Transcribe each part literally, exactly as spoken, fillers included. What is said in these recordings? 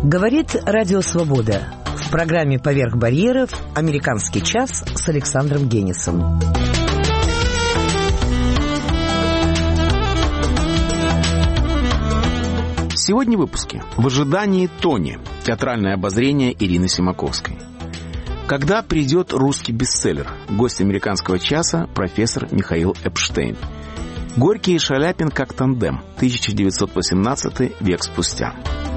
Говорит Радио Свобода. В программе «Поверх барьеров» «Американский час» с Александром Генисом. Сегодня в выпуске «В ожидании Тони» театральное обозрение Ирины Симаковской. Когда придет русский бестселлер? Гость «Американского часа» профессор Михаил Эпштейн. Горький и Шаляпин как тандем. тысяча девятьсот восемнадцатый, век спустя.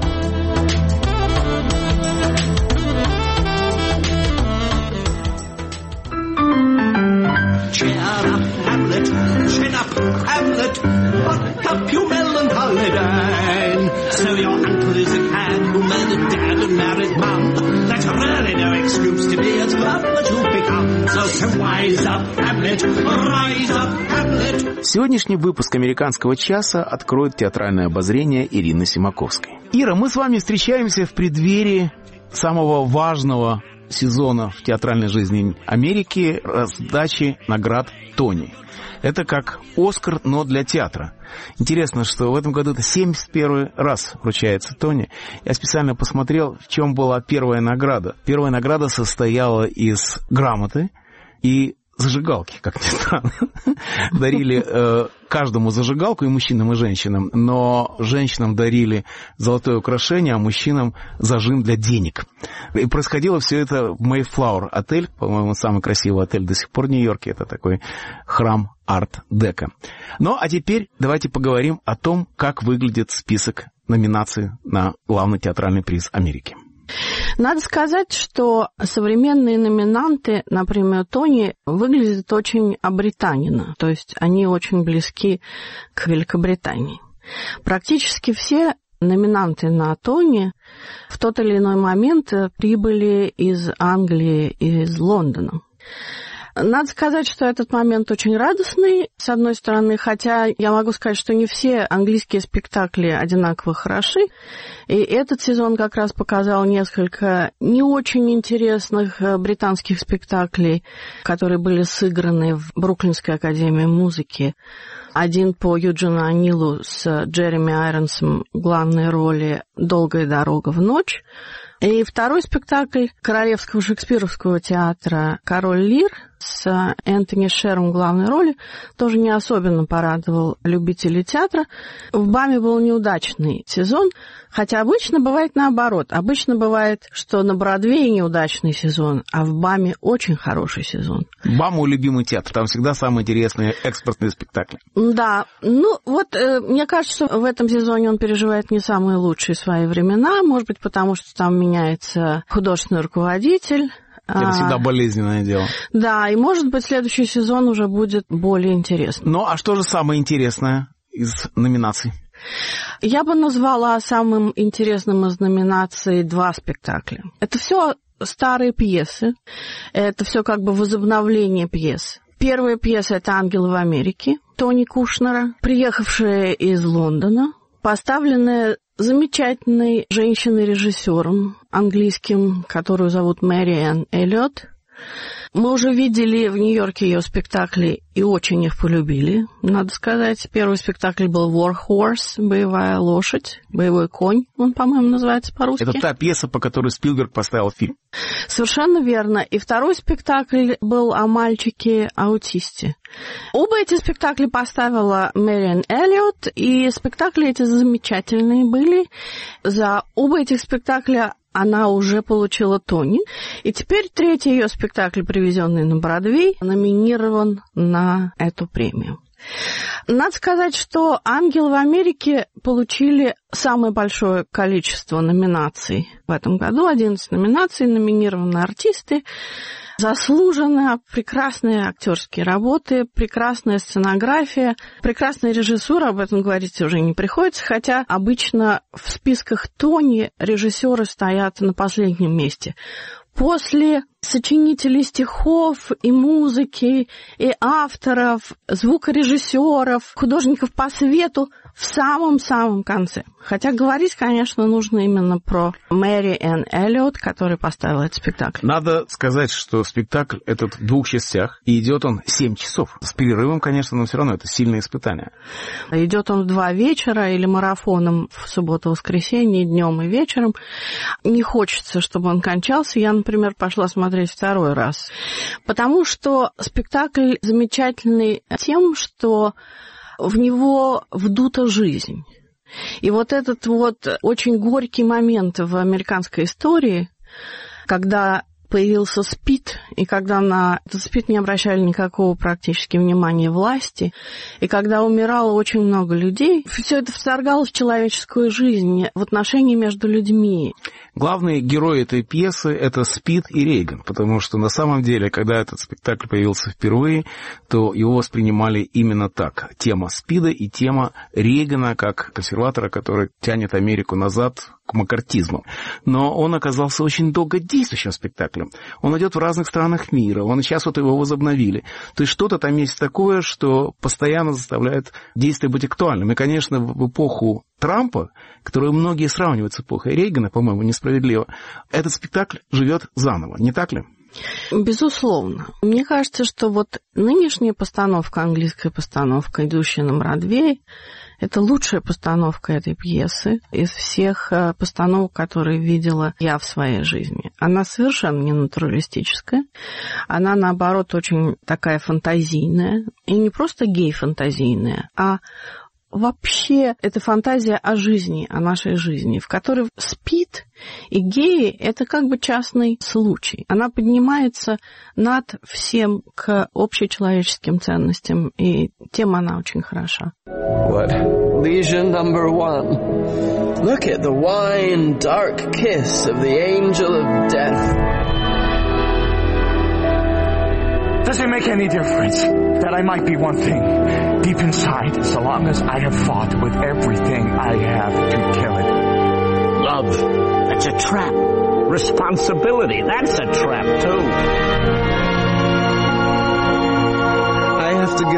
Cheer up, Hamlet, chin up, Hamlet, what up, you melancholy Dane? So your uncle is a cad who murdered dad and married mum. That's really no excuse to be as glum as you've become. So, so rise up, Hamlet, rise up, Hamlet. Сегодняшний выпуск «Американского часа» откроет театральное обозрение Ирины Симаковской. Ира, мы с вами встречаемся в преддверии самого важного сезона в театральной жизни Америки — раздачи наград Тони. Это как Оскар, но для театра. Интересно, что в этом году это семьдесят первый раз вручается Тони. Я специально посмотрел, в чем была первая награда. Первая награда состояла из грамоты и зажигалки, как ни странно. Дарили э, каждому зажигалку, и мужчинам, и женщинам. Но женщинам дарили золотое украшение, а мужчинам зажим для денег. И происходило все это в Mayflower отель, по-моему, самый красивый отель до сих пор в Нью-Йорке. Это такой храм арт-деко. Ну, а теперь давайте поговорим о том, как выглядит список номинаций на главный театральный приз Америки. Надо сказать, что современные номинанты на премию Тони выглядят очень абританина, то есть они очень близки к Великобритании. Практически все номинанты на Тони в тот или иной момент прибыли из Англии и из Лондона. Надо сказать, что этот момент очень радостный, с одной стороны, хотя я могу сказать, что не все английские спектакли одинаково хороши, и этот сезон как раз показал несколько не очень интересных британских спектаклей, которые были сыграны в Бруклинской академии музыки. Один по Юджину Ониллу с Джереми Айронсом в главной роли «Долгая дорога в ночь». И второй спектакль Королевского шекспировского театра «Король Лир» с Энтони Шером в главной роли тоже не особенно порадовал любителей театра. В БАМе был неудачный сезон, хотя обычно бывает наоборот. Обычно бывает, что на Бродвее неудачный сезон, а в БАМе очень хороший сезон. БАМ — мой любимый театр, там всегда самые интересные экспортные спектакли. Да, ну вот э, мне кажется, что в этом сезоне он переживает не самые лучшие свои времена, может быть, потому что там меняется художественный руководитель. Это всегда болезненное дело. Да, и, может быть, следующий сезон уже будет более интересным. Ну, а что же самое интересное из номинаций? Я бы назвала самым интересным из номинаций два спектакля. Это все старые пьесы, это все как бы возобновление пьес. Первая пьеса — это «Ангелы в Америке» Тони Кушнера, приехавшая из Лондона, поставленная замечательной женщиной-режиссером английским, которую зовут Мэри Энн Эллиот. Мы уже видели в Нью-Йорке ее спектакли и очень их полюбили, надо сказать. Первый спектакль был «War Horse», «Боевая лошадь», «Боевой конь», он, по-моему, называется по-русски. Это та пьеса, по которой Спилберг поставил фильм. Совершенно верно. И второй спектакль был о мальчике-аутисте. Оба эти спектакля поставила Мэриан Эллиот, и спектакли эти замечательные были. За оба этих спектакля она уже получила Тони. И теперь третий ее спектакль, привезенный на Бродвей, номинирован на эту премию. Надо сказать, что «Ангелы в Америке» получили самое большое количество номинаций в этом году. одиннадцать номинаций, номинированы артисты. Заслуженно, прекрасные актерские работы, прекрасная сценография, прекрасная режиссура, об этом говорить уже не приходится, хотя обычно в списках Тони режиссеры стоят на последнем месте. После сочинителей стихов и музыки, и авторов, звукорежиссеров, художников по свету в самом-самом конце. Хотя говорить, конечно, нужно именно про Мэри Энн Эллиот, которая поставила этот спектакль. Надо сказать, что спектакль этот в двух частях, и идет он семь часов. С перерывом, конечно, но все равно это сильное испытание. Идет он в два вечера или марафоном в субботу-воскресенье, днем и вечером. Не хочется, чтобы он кончался. Я, например, пошла смотреть второй раз. Потому что спектакль замечательный тем, что в него вдута жизнь. И вот этот вот очень горький момент в американской истории, когда появился СПИД, и когда на этот СПИД не обращали никакого практически внимания власти, и когда умирало очень много людей, все это вторгалось в человеческую жизнь, в отношения между людьми. Главные герои этой пьесы – это СПИД и Рейган, потому что на самом деле, когда этот спектакль появился впервые, то его воспринимали именно так. Тема СПИДа и тема Рейгана как консерватора, который тянет Америку назад к маккартизму. Но он оказался очень долгодействующим спектаклем. Он идет в разных странах мира, он сейчас вот его возобновили. То есть что-то там есть такое, что постоянно заставляет действие быть актуальным. И, конечно, в эпоху Трампа, которую многие сравнивают с эпохой Рейгана, по-моему, несправедливо, этот спектакль живет заново, не так ли? Безусловно. Мне кажется, что вот нынешняя постановка, английская постановка, идущая на Бродвей, это лучшая постановка этой пьесы из всех постановок, которые видела я в своей жизни. Она совершенно не натуралистическая, она, наоборот, очень такая фантазийная, и не просто гей-фантазийная, а вообще это фантазия о жизни, о нашей жизни, в которой СПИД и геи – это как бы частный случай. Она поднимается над всем к общечеловеческим ценностям, и тема она очень хороша. What? Leisure number one. Look at the wine dark kiss of the angel of death. Does it make any difference that I might be one thing deep inside, so long as I have fought with everything I have to kill it? Love, that's a trap. Responsibility, that's a trap too. I have to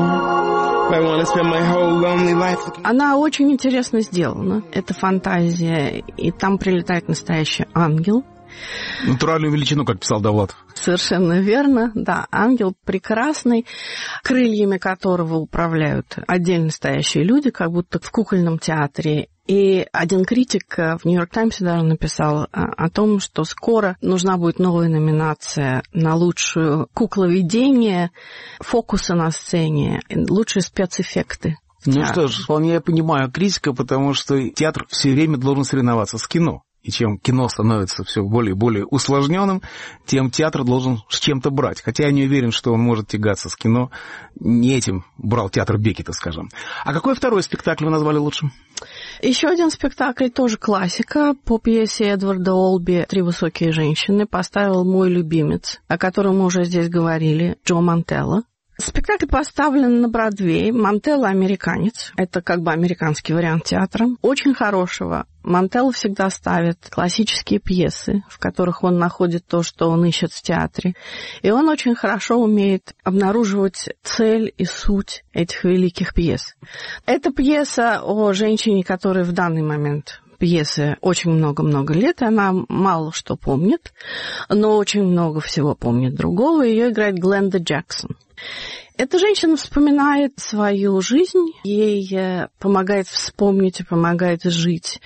go. I want to spend my whole lonely life. Она очень интересно сделана. Это фантазия, и там прилетает настоящий ангел. Натуральную величину, как писал Довлатов. Совершенно верно, да. Ангел прекрасный, крыльями которого управляют отдельно стоящие люди, как будто в кукольном театре. И один критик в «Нью-Йорк Таймсе» даже написал о том, что скоро нужна будет новая номинация на лучшую кукловедение, фокусы на сцене, лучшие спецэффекты. Ну что ж, вполне я понимаю критика, потому что театр все время должен соревноваться с кино. И чем кино становится все более и более усложненным, тем театр должен с чем-то брать. Хотя я не уверен, что он может тягаться с кино. Не этим брал театр Беккета, скажем. А какой второй спектакль вы назвали лучшим? Еще один спектакль, тоже классика, по пьесе Эдварда Олби «Три высокие женщины», поставил мой любимец, о котором мы уже здесь говорили, Джо Мантелло. Спектакль поставлен на Бродвее. Мантелло американец. Это как бы американский вариант театра. Очень хорошего. Мантелло всегда ставит классические пьесы, в которых он находит то, что он ищет в театре. И он очень хорошо умеет обнаруживать цель и суть этих великих пьес. Это пьеса о женщине, которая в данный момент пьесы очень много-много лет, и она мало что помнит, но очень много всего помнит другого. Ее играет Гленда Джексон. Эта женщина вспоминает свою жизнь, ей помогает вспомнить и помогает жить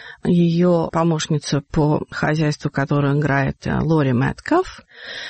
ее помощница по хозяйству, которую играет Лори Мэткалф.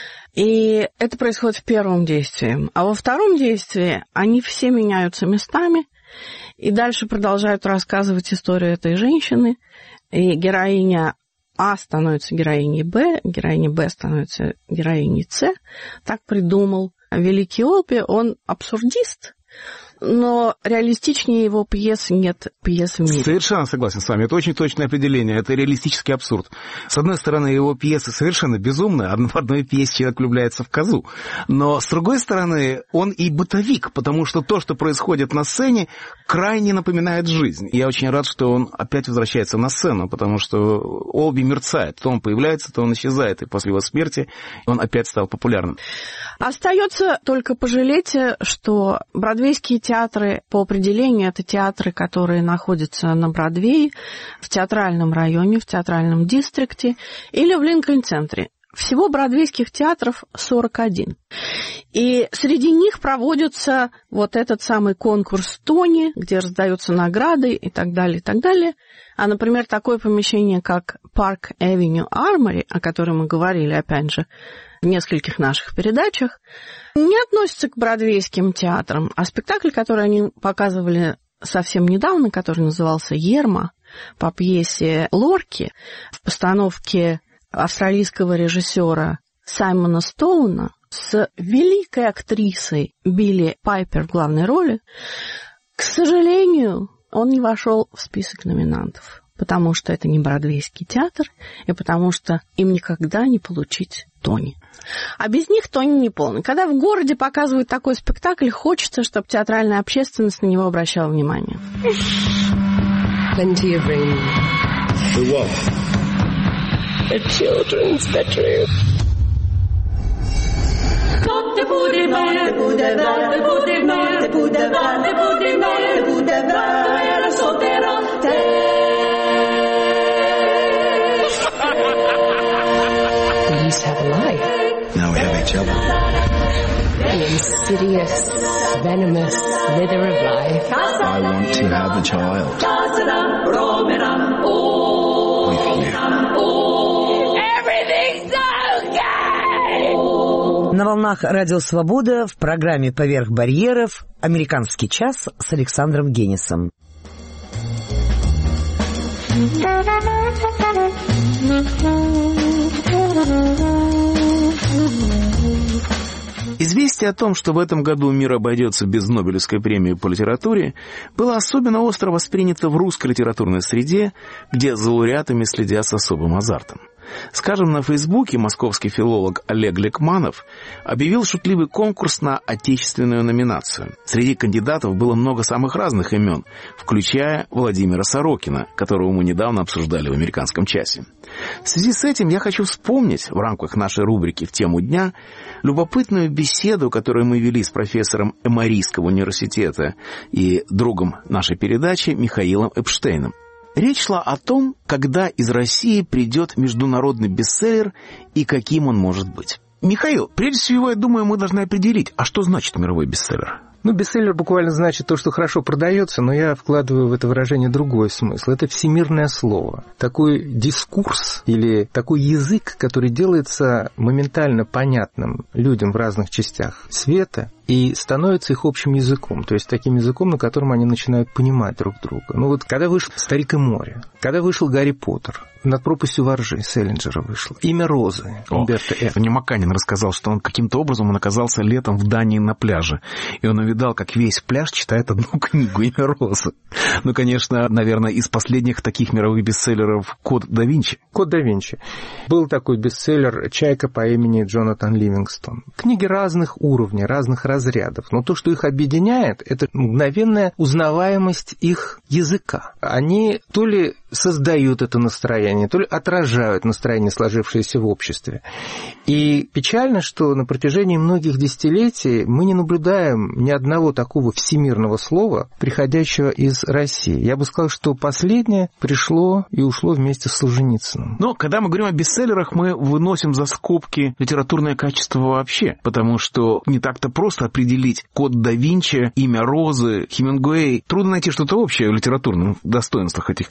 И это происходит в первом действии. А во втором действии они все меняются местами, и дальше продолжают рассказывать историю этой женщины. И героиня А становится героиней Б, героиня Б становится героиней С. Так придумал великий Олби. Он абсурдист, но реалистичнее его пьесы нет пьес в мире. Совершенно согласен с вами. Это очень точное определение. Это реалистический абсурд. С одной стороны, его пьесы совершенно безумные. В одной пьесе человек влюбляется в козу. Но, с другой стороны, он и бытовик, потому что то, что происходит на сцене, крайне напоминает жизнь. Я очень рад, что он опять возвращается на сцену, потому что Олби мерцает. То он появляется, то он исчезает. И после его смерти он опять стал популярным. Остается только пожалеть, что бродвейские театры по определению это театры, которые находятся на Бродвее, в театральном районе, в театральном дистрикте или в Линкольн-центре. Всего бродвейских театров сорок один. И среди них проводится вот этот самый конкурс Тони, где раздаются награды и так далее, и так далее. А, например, такое помещение, как Park Avenue Armory, о котором мы говорили, опять же, в нескольких наших передачах, не относится к бродвейским театрам. А спектакль, который они показывали совсем недавно, который назывался «Ерма», по пьесе Лорки, в постановке австралийского режиссера Саймона Стоуна с великой актрисой Билли Пайпер в главной роли, к сожалению, он не вошел в список номинантов, потому что это не бродвейский театр, и потому что им никогда не получить Тони. А без них Тони не полный. Когда в городе показывают такой спектакль, хочется, чтобы театральная общественность на него обращала внимание. Plenty of rain. The what? A children's bedroom. We used to have a life. Now we have each other. The insidious, venomous wither of life. I want to have a child. With you. Everything's okay! На волнах Радио Свобода в программе «Поверх барьеров» «Американский час» с Александром Генисом. Известие о том, что в этом году мир обойдется без Нобелевской премии по литературе, было особенно остро воспринято в русской литературной среде, где за лауреатами следят с особым азартом. Скажем, на Фейсбуке московский филолог Олег Лекманов объявил шутливый конкурс на отечественную номинацию. Среди кандидатов было много самых разных имен, включая Владимира Сорокина, которого мы недавно обсуждали в «Американском часе». В связи с этим я хочу вспомнить в рамках нашей рубрики «В тему дня» любопытную беседу, которую мы вели с профессором Эморийского университета и другом нашей передачи Михаилом Эпштейном. Речь шла о том, когда из России придет международный бестселлер и каким он может быть. Михаил, прежде всего, я думаю, мы должны определить, а что значит мировой бестселлер? Ну, бестселлер буквально значит то, что хорошо продается, но я вкладываю в это выражение другой смысл. Это всемирное слово. Такой дискурс или такой язык, который делается моментально понятным людям в разных частях света и становится их общим языком, то есть таким языком, на котором они начинают понимать друг друга. Ну вот, когда вышел «Старик и море», когда вышел «Гарри Поттер», «Над пропастью воржи» Селлинджера вышло, «Имя Розы» Умберто Эко. Мне Маканин рассказал, что он каким-то образом он оказался летом в Дании на пляже, и он увидал, как весь пляж читает одну книгу «Имя Розы». Ну, конечно, наверное, из последних таких мировых бестселлеров «Код да Винчи». «Код да Винчи». Был такой бестселлер «Чайка по имени Джонатан Ливингстон». Книги разных уровней, разных разрядов, но то, что их объединяет, это мгновенная узнаваемость их языка. Они то ли создают это настроение, то ли отражают настроение, сложившееся в обществе. И печально, что на протяжении многих десятилетий мы не наблюдаем ни одного такого всемирного слова, приходящего из России. Я бы сказал, что последнее пришло и ушло вместе с Солженицыным. Но когда мы говорим о бестселлерах, мы выносим за скобки литературное качество вообще, потому что не так-то просто определить «Код да Винчи», «Имя Розы», Хемингуэй. Трудно найти что-то общее в литературных достоинствах этих книг, правда?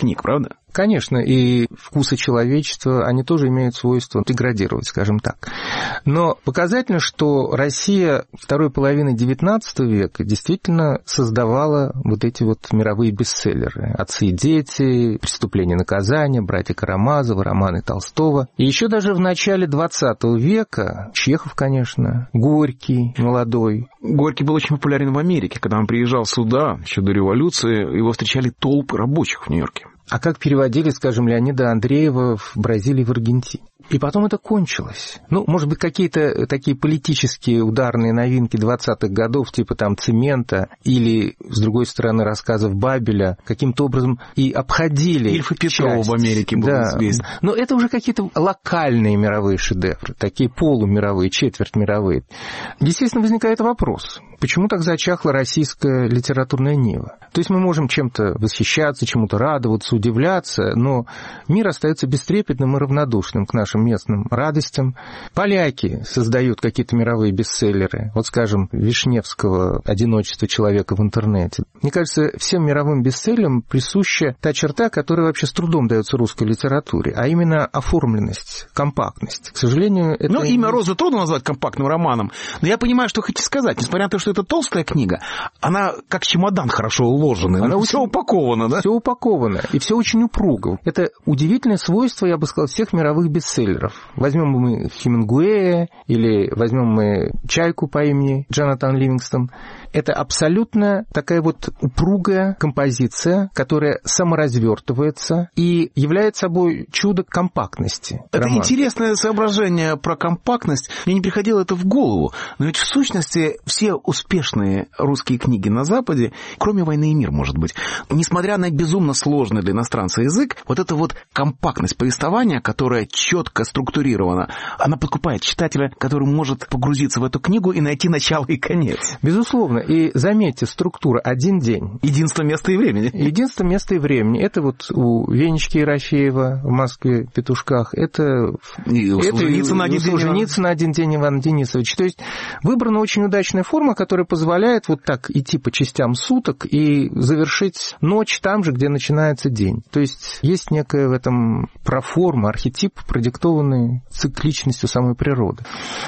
правда? Конечно, и вкусы человечества, они тоже имеют свойство деградировать, скажем так. Но показательно, что Россия второй половины девятнадцатого века действительно создавала вот эти вот мировые бестселлеры. «Отцы и дети», «Преступление и наказание», «Братья Карамазовы», романы Толстого. И еще даже в начале двадцатого века Чехов, конечно, Горький, молодой. Горький был очень популярен в Америке. Когда он приезжал сюда, еще до революции, его встречали толпы рабочих в Нью-Йорке. А как переводили, скажем, Леонида Андреева в Бразилии, в Аргентине. И потом это кончилось. Ну, может быть, какие-то такие политические ударные новинки двадцатых годов, типа там «Цемента» или, с другой стороны, рассказов Бабеля, каким-то образом и обходили Ильф и Петров в Америке был да. известен. Но это уже какие-то локальные мировые шедевры, такие полумировые, четвертьмировые. Естественно, возникает вопрос, почему так зачахла российская литературная нива? То есть мы можем чем-то восхищаться, чему-то радоваться, удивляться, но мир остается бестрепетным и равнодушным к нашим местным радостям. Поляки создают какие-то мировые бестселлеры. Вот, скажем, Вишневского «Одиночество человека в интернете». Мне кажется, всем мировым бестселлерам присуща та черта, которая вообще с трудом дается русской литературе, а именно оформленность, компактность. К сожалению, это... Ну, «Имя Розы» трудно назвать компактным романом, но я понимаю, что хотите сказать. Несмотря на то, что это толстая книга, она как чемодан хорошо уложенный, она все упаковано, да? Все упаковано, и все очень упруго. Это удивительное свойство, я бы сказал, всех мировых бестселлеров. Возьмем мы Хемингуэя или возьмем мы «Чайку» по имени Джонатан Ливингстон. Это абсолютно такая вот упругая композиция, которая саморазвертывается и является собой чудо компактности. Это романа. Интересное соображение про компактность. Мне не приходило это в голову. Но ведь в сущности все успешные русские книги на Западе, кроме «Войны и мир», может быть, несмотря на безумно сложный для иностранца язык, вот эта вот компактность повествования, которая четко структурирована, она подкупает читателя, который может погрузиться в эту книгу и найти начало и конец. Безусловно. И заметьте, структура «один день». Единство места и времени. Единство места и времени. Это вот у Венечки Ерофеева в «Москве петушках». Это, и у Солженицына один, Солженицына один день Ивана Денисовича. То есть выбрана очень удачная форма, которая позволяет вот так идти по частям суток и завершить ночь там же, где начинается день. То есть есть некая в этом проформа, архетип, продиктованный цикличностью самой природы.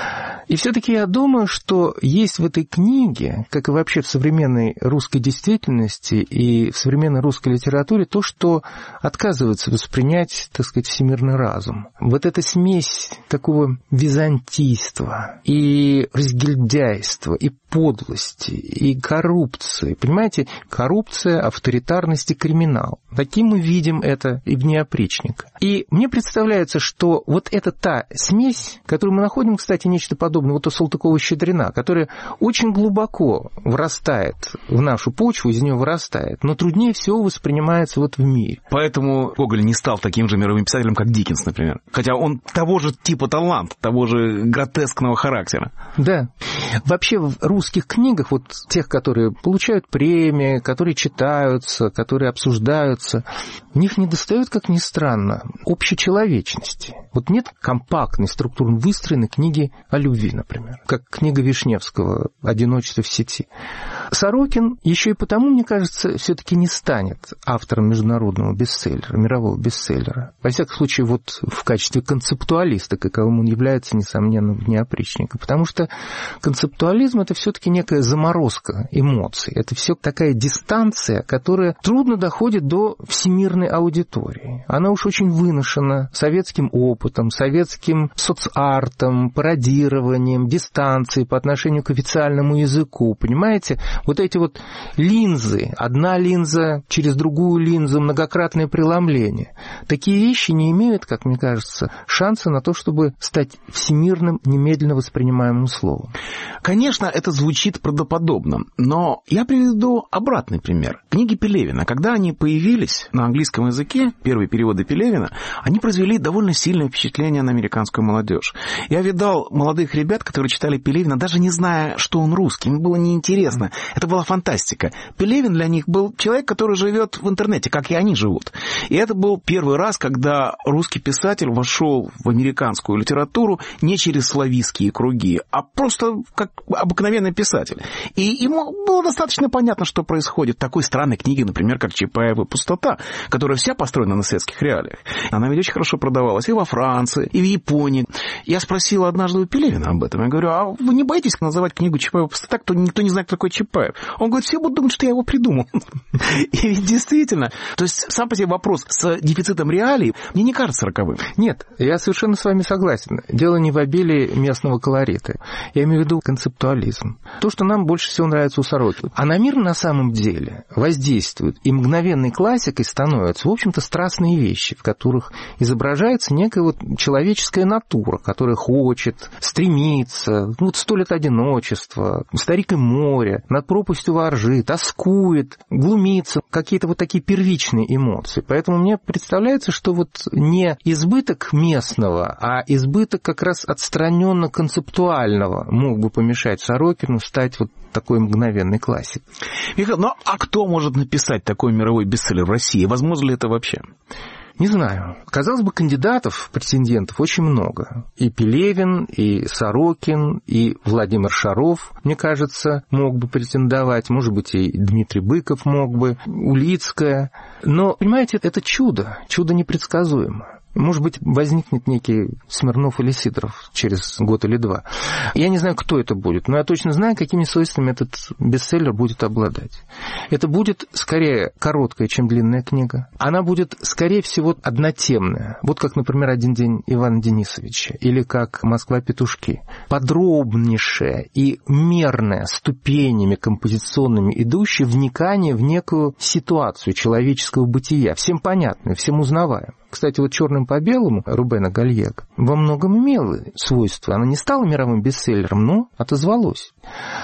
И все-таки я думаю, что есть в этой книге, как и вообще в современной русской действительности и в современной русской литературе, то, что отказывается воспринять, так сказать, всемирный разум. Вот эта смесь такого византийства и разгильдяйства, и подлости, и коррупции. Понимаете, коррупция, авторитарность и криминал. Таким мы видим это и в «Дни опричника». И мне представляется, что вот это та смесь, которую мы находим, кстати, нечто подобное вот у Салтыкова-Щедрина, которая очень глубоко врастает в нашу почву, из нее вырастает, но труднее всего воспринимается вот в мире. Поэтому Гоголь не стал таким же мировым писателем, как Диккенс, например. Хотя он того же типа талант, того же гротескного характера. Да. Вообще в русских книгах, вот тех, которые получают премии, которые читаются, которые обсуждаются, в них недостает, как ни странно, общечеловечности. Вот нет компактной, структурно выстроенной книги о любви, например, как книга Вишневского «Одиночество в сети». Сорокин еще и потому, мне кажется, все-таки не станет автором международного бестселлера, мирового бестселлера. Во всяком случае, вот в качестве концептуалиста, каковым он является, несомненно, в «Дни опричника». Потому что концептуализм – это все-таки некая заморозка эмоций. Это все такая дистанция, которая трудно доходит до всемирной аудитории. Она уж очень выношена советским опытом, советским соцартом, пародированием, дистанцией по отношению к официальному языку. Понимаете? Вот эти вот линзы, одна линза через другую линзу, многократное преломление. Такие вещи не имеют, как мне кажется, шанса на то, чтобы стать всемирным, немедленно воспринимаемым словом. Конечно, это звучит правдоподобно, но я приведу обратный пример. Книги Пелевина, когда они появились на английском языке, первые переводы Пелевина, они произвели довольно сильное впечатление на американскую молодежь. Я видал молодых ребят, которые читали Пелевина, даже не зная, что он русский. Им было неинтересно. Это была фантастика. Пелевин для них был человек, который живет в интернете, как и они живут. И это был первый раз, когда русский писатель вошел в американскую литературу не через славистские круги, а просто как обыкновенный писатель. И ему было достаточно понятно, что происходит. Такой странной книги, например, как «Чапаева пустота», которая вся построена на светских реалиях. Она ведь очень хорошо продавалась и во Франции, и в Японии. Я спросил однажды у Пелевина об этом. Я говорю, а вы не боитесь называть книгу «Чапаева пустота», кто никто не знает, кто такой Чапаев? Он говорит, все будут думать, что я его придумал. И ведь действительно, то есть сам по себе вопрос с дефицитом реалий мне не кажется роковым. Нет, я совершенно с вами согласен. Дело не в обилии местного колорита. Я имею в виду концептуализм. То, что нам больше всего нравится у Сорокина. А на мир на самом деле воздействует и мгновенной классикой становятся, в общем-то, страстные вещи, в которых изображается некая вот человеческая натура, которая хочет, стремится, ну, вот «Сто лет одиночества», «Старик и море», «Над пропастью во ржи», тоскует, глумится, какие-то вот такие первичные эмоции. Поэтому мне представляется, что вот не избыток местного, а избыток как раз отстраненно-концептуального мог бы помешать Сорокину стать вот такой мгновенной классикой. Михаил, ну а кто может написать такой мировой бестселлер в России? Возможно ли это вообще? Не знаю. Казалось бы, кандидатов, претендентов очень много. И Пелевин, и Сорокин, и Владимир Шаров, мне кажется, мог бы претендовать. Может быть, и Дмитрий Быков мог бы, Улицкая. Но, понимаете, это чудо. Чудо непредсказуемо. Может быть, возникнет некий Смирнов или Сидоров через год или два. Я не знаю, кто это будет, но я точно знаю, какими свойствами этот бестселлер будет обладать. Это будет скорее короткая, чем длинная книга. Она будет, скорее всего, однотемная. Вот как, например, «Один день Ивана Денисовича» или как «Москва-петушки». Подробнейшее и мерное, ступенями композиционными идущее вникание в некую ситуацию человеческого бытия. Всем понятное, всем узнаваемое. Кстати, вот «Черным по белому» Рубена Гальяга во многом имела свойства. Она не стала мировым бестселлером, но отозвалась.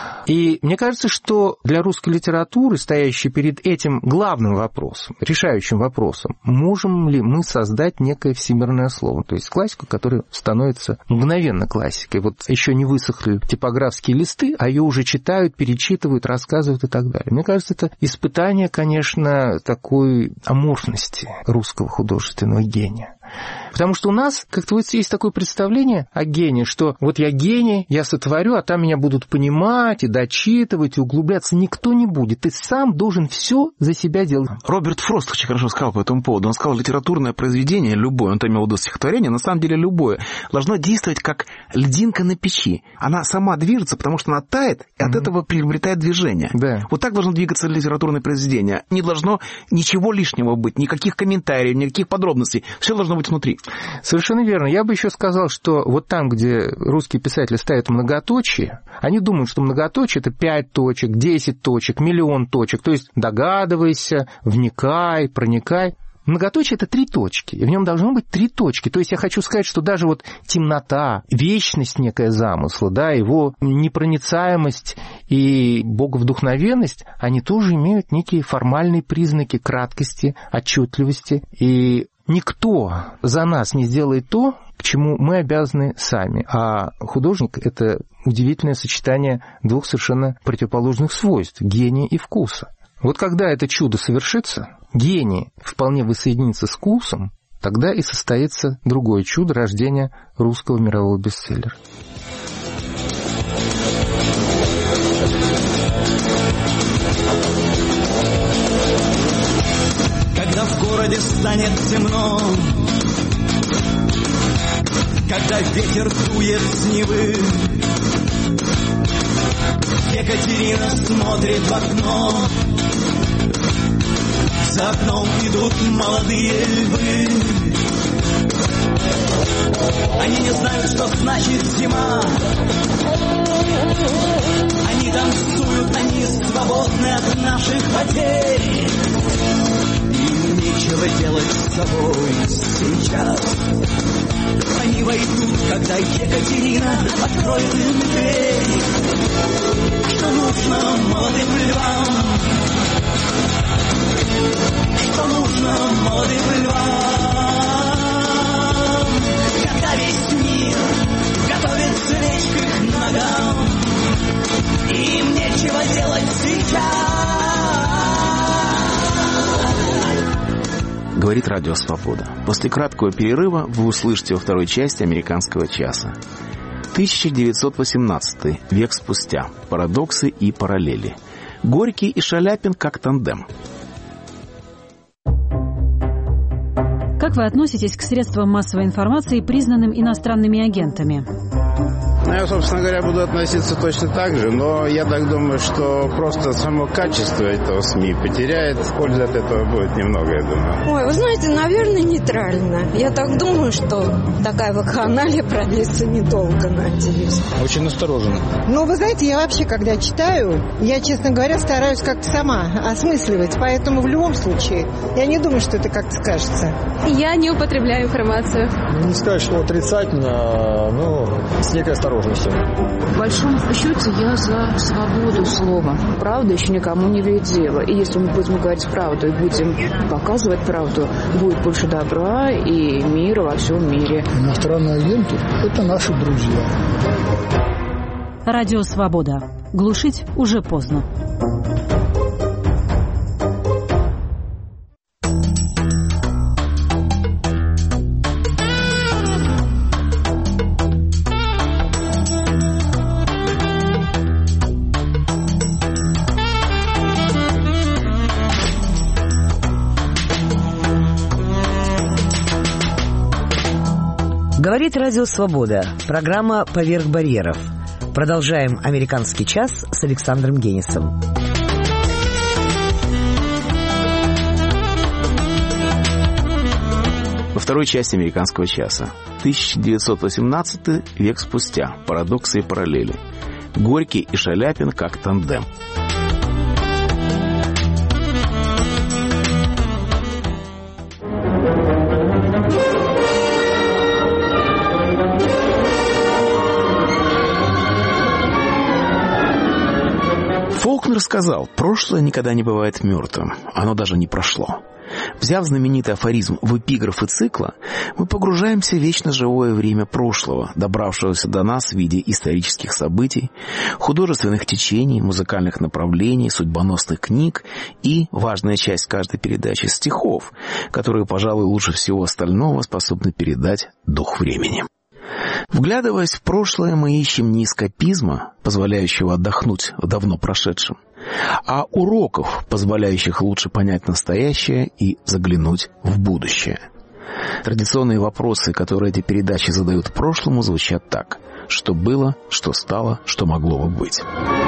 И мне кажется, что для русской литературы, стоящей перед этим главным вопросом, решающим вопросом, можем ли мы создать некое всемирное слово, то есть классику, которая становится мгновенно классикой. Вот еще не высохли типографские листы, а ее уже читают, перечитывают, рассказывают и так далее. Мне кажется, это испытание, конечно, такой аморфности русского художественного гения. Потому что у нас как-то вот есть такое представление о гении, что вот я гений, я сотворю, а там меня будут понимать и дочитывать, и углубляться. Никто не будет. Ты сам должен все за себя делать. Роберт Фрост очень хорошо сказал по этому поводу. Он сказал, литературное произведение, любое, он там имел в виду стихотворение, на самом деле любое, должно действовать как льдинка на печи. Она сама движется, потому что она тает, и от mm-hmm. этого приобретает движение. Да. Вот так должно двигаться литературное произведение. Не должно ничего лишнего быть, никаких комментариев, никаких подробностей. Все должно быть внутри. Совершенно верно. Я бы еще сказал, что вот там, где русские писатели ставят многоточие, они думают, что многоточие — это пять точек, десять точек, миллион точек. То есть догадывайся, вникай, проникай. Многоточие — это три точки, и в нем должно быть три точки. То есть я хочу сказать, что даже вот темнота, вечность некая замысла, да, его непроницаемость и боговдухновенность, они тоже имеют некие формальные признаки краткости, отчетливости. И никто за нас не сделает то, к чему мы обязаны сами. А художник — это удивительное сочетание двух совершенно противоположных свойств — гения и вкуса. Вот когда это чудо совершится, гений вполне воссоединится с вкусом, тогда и состоится другое чудо рождения русского мирового бестселлера. Когда в городе станет темно, когда ветер дует с Невы, Екатерина смотрит в окно, за окном идут молодые львы. Они не знают, что значит зима. Они танцуют, они свободны от наших потерь. Им нечего делать с собой сейчас. Они войдут, когда Екатерина откроет им дверь. Что нужно молодым львам? Что нужно молодым львам? Говорит Радио Свобода. После краткого перерыва вы услышите во второй части «Американского часа». тысяча девятьсот восемнадцатый, век спустя. Парадоксы и параллели. Горький и Шаляпин как тандем. Как вы относитесь к средствам массовой информации, признанным иностранными агентами? Ну, я, собственно говоря, буду относиться точно так же, но я так думаю, что просто само качество этого СМИ потеряет, пользы от этого будет немного, я думаю. Ой, вы знаете, наверное, нейтрально. Я так думаю, что такая вакханалия продлится недолго, надеюсь. Очень осторожно. Ну, вы знаете, я вообще, когда читаю, я, честно говоря, стараюсь как-то сама осмысливать, поэтому в любом случае я не думаю, что это как-то скажется. Я не употребляю информацию. Не сказать, что отрицательно, но с некой осторожностью. В большом счете я за свободу слова. Правда еще никому не ведет дело. И если мы будем говорить правду и будем показывать правду, будет больше добра и мира во всем мире. Иностранные агенты – это наши друзья. Радио Свобода. Глушить уже поздно. Говорит Радио Свобода. Программа «Поверх барьеров». Продолжаем «Американский час» с Александром Генисом. Во второй части «Американского часа». тысяча девятьсот восемнадцатый, век спустя. Парадоксы и параллели. Горький и Шаляпин как тандем. Фолкнер сказал: прошлое никогда не бывает мертвым, оно даже не прошло. Взяв знаменитый афоризм в эпиграфы цикла, мы погружаемся в вечно живое время прошлого, добравшегося до нас в виде исторических событий, художественных течений, музыкальных направлений, судьбоносных книг и, важная часть каждой передачи, стихов, которые, пожалуй, лучше всего остального способны передать дух времени. Вглядываясь в прошлое, мы ищем не эскапизма, позволяющего отдохнуть в давно прошедшем, а уроков, позволяющих лучше понять настоящее и заглянуть в будущее. Традиционные вопросы, которые эти передачи задают прошлому, звучат так: что было, что стало, что могло бы быть.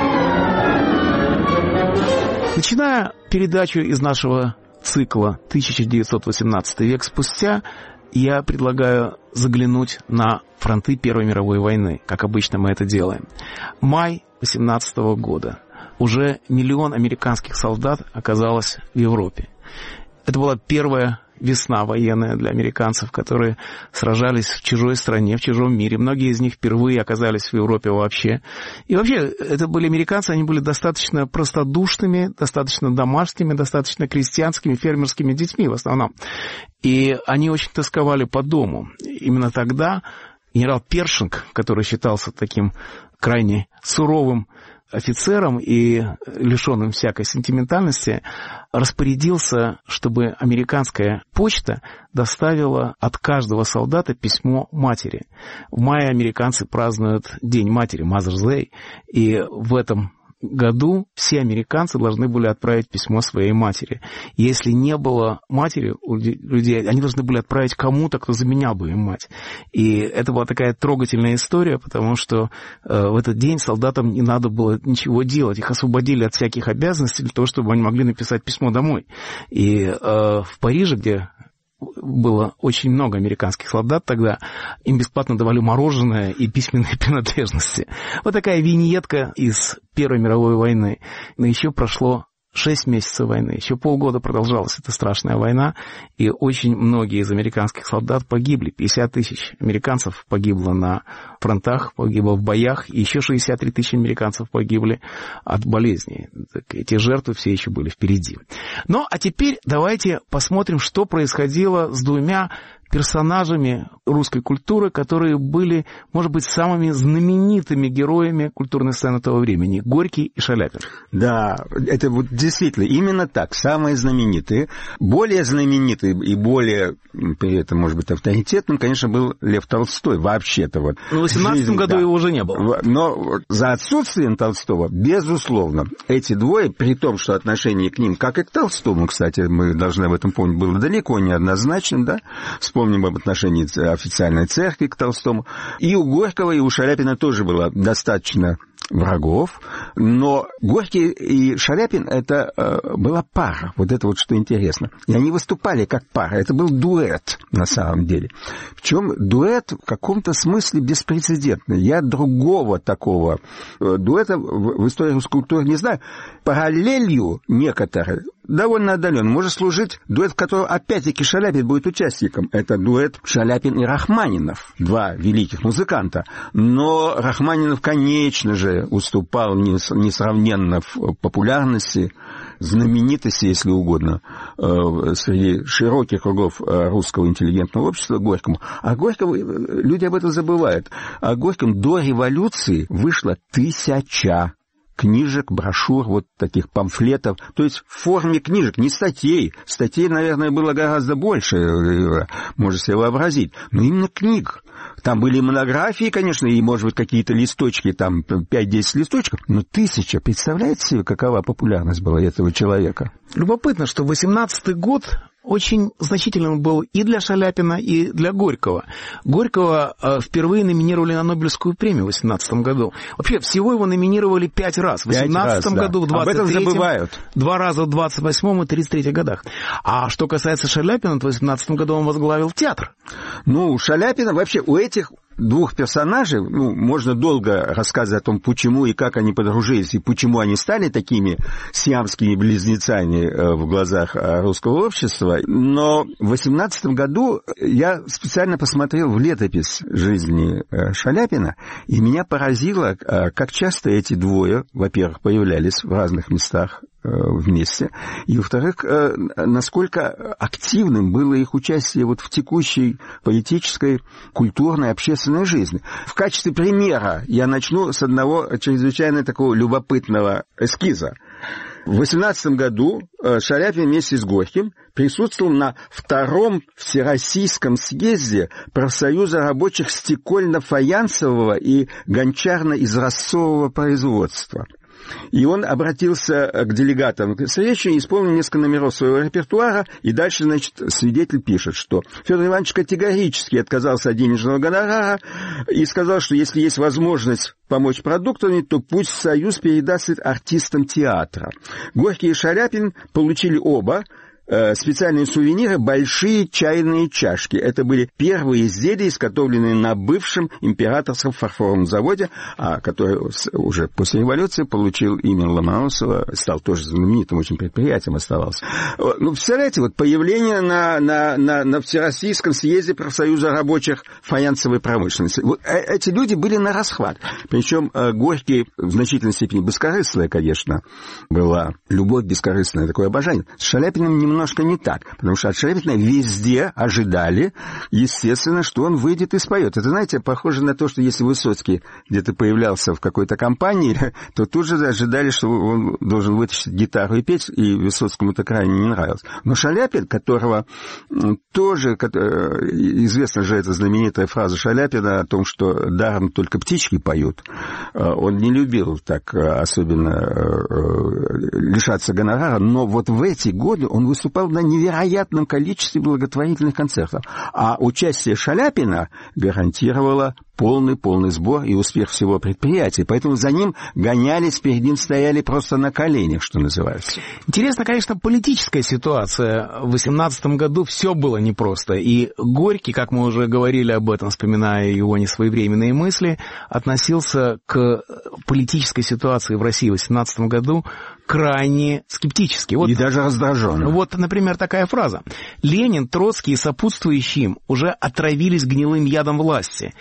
Начиная передачу из нашего цикла тысяча девятьсот восемнадцатый, век спустя, я предлагаю заглянуть на фронты Первой мировой войны, как обычно мы это делаем. Май восемнадцатого года. Уже миллион американских солдат оказалось в Европе. Это была первая весна военная для американцев, которые сражались в чужой стране, в чужом мире. Многие из них впервые оказались в Европе вообще. И вообще, это были американцы, они были достаточно простодушными, достаточно домашними, достаточно крестьянскими, фермерскими детьми в основном. И они очень тосковали по дому. Именно тогда генерал Першинг, который считался таким крайне суровым офицером и лишенным всякой сентиментальности, распорядился, чтобы американская почта доставила от каждого солдата письмо матери. В мае американцы празднуют День матери, Mother's Day, и в этом году все американцы должны были отправить письмо своей матери. Если не было матери у людей, они должны были отправить кому-то, кто заменял бы им мать. И это была такая трогательная история, потому что э, в этот день солдатам не надо было ничего делать. Их освободили от всяких обязанностей для того, чтобы они могли написать письмо домой. И э, в Париже, где было очень много американских солдат тогда, им бесплатно давали мороженое и письменные принадлежности. Вот такая виньетка из Первой мировой войны. Но еще прошло шесть месяцев войны, еще полгода продолжалась эта страшная война, и очень многие из американских солдат погибли. пятьдесят тысяч американцев погибло на фронтах, погибло в боях, и еще шестьдесят три тысячи американцев погибли от болезней. Эти жертвы все еще были впереди. Ну, а теперь давайте посмотрим, что происходило с двумя персонажами русской культуры, которые были, может быть, самыми знаменитыми героями культурной сцены того времени. Горький и Шаляпин. Да, это вот действительно именно так, самые знаменитые. Более знаменитый и более, при этом, может быть, авторитетным, конечно, был Лев Толстой, вообще-то. Вот. Но в восемнадцатом году да. его уже не было. Но за отсутствием Толстого, безусловно, эти двое, при том, что отношение к ним, как и к Толстому, кстати, мы должны об этом помнить, было далеко не однозначным, да, вспомним об отношении официальной церкви к Толстому. И у Горького, и у Шаляпина тоже было достаточно врагов, но Горький и Шаляпин это э, была пара, вот это вот что интересно. И они выступали как пара, это был дуэт на самом деле. Причем дуэт в каком-то смысле беспрецедентный. Я другого такого э, дуэта в, в истории русской культуры не знаю. Параллелью некоторые довольно отдаленно может служить дуэт, в котором опять-таки Шаляпин будет участником. Это дуэт Шаляпин и Рахманинов, два великих музыканта. Но Рахманинов, конечно же, уступал несравненно в популярности, знаменитости, если угодно, среди широких кругов русского интеллигентного общества Горькому. А Горького, люди об этом забывают, о Горьком до революции вышло тысяча книжек, брошюр, вот таких памфлетов, то есть в форме книжек, не статей. Статей, наверное, было гораздо больше, можете себе вообразить, но именно книг. Там были монографии, конечно, и, может быть, какие-то листочки, там пять-десять листочков, но тысяча. Представляете себе, какова популярность была этого человека? Любопытно, что восемнадцатый год очень значительным был и для Шаляпина, и для Горького. Горького э, впервые номинировали на Нобелевскую премию в восемнадцатом году. Вообще, всего его номинировали пять раз. В восемнадцатом году, в двадцать третьем, об этом забывают. Два раза в двадцать восьмом и тридцать третьем годах. А что касается Шаляпина, то в восемнадцатом году он возглавил театр. Ну, Шаляпина вообще у этих двух персонажей, ну, можно долго рассказывать о том, почему и как они подружились, и почему они стали такими сиамскими близнецами в глазах русского общества. Но в восемнадцатом году я специально посмотрел в летопись жизни Шаляпина, и меня поразило, как часто эти двое, во-первых, появлялись в разных местах вместе, и, во-вторых, насколько активным было их участие вот в текущей политической, культурной, общественной жизни. В качестве примера я начну с одного чрезвычайно такого любопытного эскиза. В восемнадцатом году Шаляпин вместе с Горьким присутствовал на втором Всероссийском съезде профсоюза рабочих стекольно-фаянсового и гончарно-изразцового производства. И он обратился к делегатам с речью, исполнил несколько номеров своего репертуара, и дальше, значит, свидетель пишет, что Федор Иванович категорически отказался от денежного гонорара и сказал, что если есть возможность помочь продуктами, то пусть Союз передаст артистам театра. Горький и Шаляпин получили оба специальные сувениры, большие чайные чашки. Это были первые изделия, изготовленные на бывшем императорском фарфоровом заводе, а который уже после революции получил имя Ломоносова, стал тоже знаменитым очень предприятием, оставался. Ну, представляете, вот появление на, на, на, на Всероссийском съезде профсоюза рабочих фаянсовой промышленности. Вот эти люди были на расхват. Причем Горький в значительной степени бескорыстная, конечно, была. Любовь бескорыстная, такое обожание. С Шаляпиным немного немножко не так, потому что от Шаляпина везде ожидали, естественно, что он выйдет и споет. Это, знаете, похоже на то, что если Высоцкий где-то появлялся в какой-то компании, то тут же ожидали, что он должен вытащить гитару и петь, и Высоцкому это крайне не нравилось. Но Шаляпин, которого тоже, известна же эта знаменитая фраза Шаляпина о том, что даром только птички поют, он не любил так особенно лишаться гонорара, но вот в эти годы он выступал на невероятном количестве благотворительных концертов. А участие Шаляпина гарантировало полный-полный сбор и успех всего предприятия. Поэтому за ним гонялись, перед ним стояли просто на коленях, что называется. Интересно, конечно, политическая ситуация. В восемнадцатом году все было непросто. И Горький, как мы уже говорили об этом, вспоминая его несвоевременные мысли, относился к политической ситуации в России в восемнадцатом году крайне скептически. Вот, и даже раздраженно. Вот, например, такая фраза. «Ленин, Троцкий и сопутствующие им уже отравились гнилым ядом власти, о чем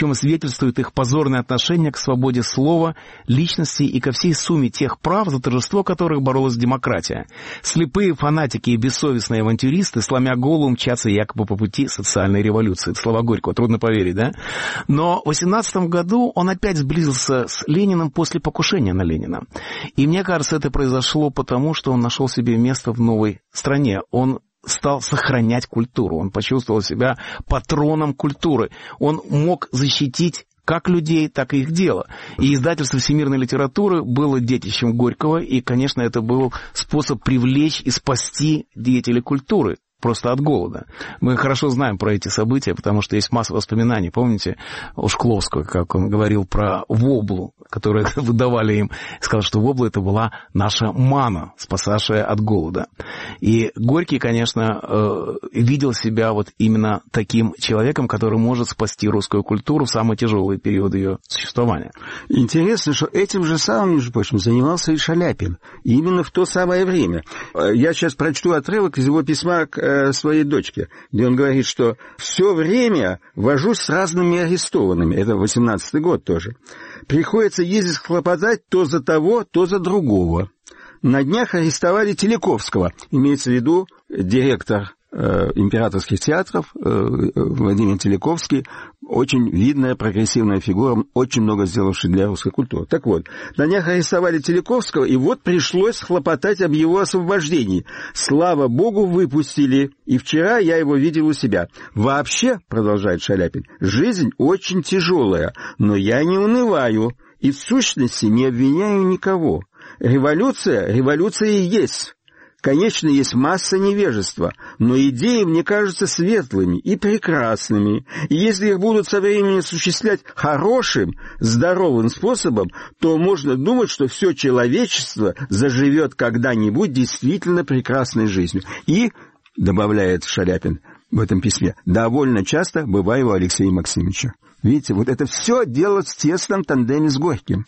чем свидетельствует их позорное отношение к свободе слова, личности и ко всей сумме тех прав, за торжество которых боролась демократия. Слепые фанатики и бессовестные авантюристы, сломя голову, мчатся якобы по пути социальной революции. Это слова Горького, трудно поверить, да? Но в восемнадцатом году он опять сблизился с Лениным после покушения на Ленина. И мне кажется, это произошло потому, что он нашел себе место в новой стране. Он стал сохранять культуру, он почувствовал себя патроном культуры. Он мог защитить как людей, так и их дело. И издательство всемирной литературы было детищем Горького, и, конечно, это был способ привлечь и спасти деятелей культуры просто от голода. Мы хорошо знаем про эти события, потому что есть масса воспоминаний. Помните у Шкловского, как он говорил про воблу, которую выдавали им, сказал, что вобла это была наша мана, спасавшая от голода. И Горький, конечно, видел себя вот именно таким человеком, который может спасти русскую культуру в самый тяжелый период ее существования. Интересно, что этим же самым, между прочим, занимался и Шаляпин. И именно в то самое время. Я сейчас прочту отрывок из его письма к своей дочке, где он говорит, что все время вожусь с разными арестованными. Это восемнадцатый год тоже. Приходится ездить хлопотать то за того, то за другого. На днях арестовали Телековского, имеется в виду директор э, императорских театров э, Владимир Телековский, очень видная, прогрессивная фигура, очень много сделавшая для русской культуры. Так вот, на днях арестовали Телековского, и вот пришлось хлопотать об его освобождении. Слава Богу, выпустили, и вчера я его видел у себя. Вообще, продолжает Шаляпин, жизнь очень тяжелая, но я не унываю, и в сущности не обвиняю никого. Революция, революция и есть. Конечно, есть масса невежества, но идеи мне кажутся светлыми и прекрасными. И если их будут со временем осуществлять хорошим, здоровым способом, то можно думать, что все человечество заживет когда-нибудь действительно прекрасной жизнью. И, добавляет Шаляпин в этом письме, довольно часто бываю у Алексея Максимовича. Видите, вот это все дело в тесном тандеме с Горьким.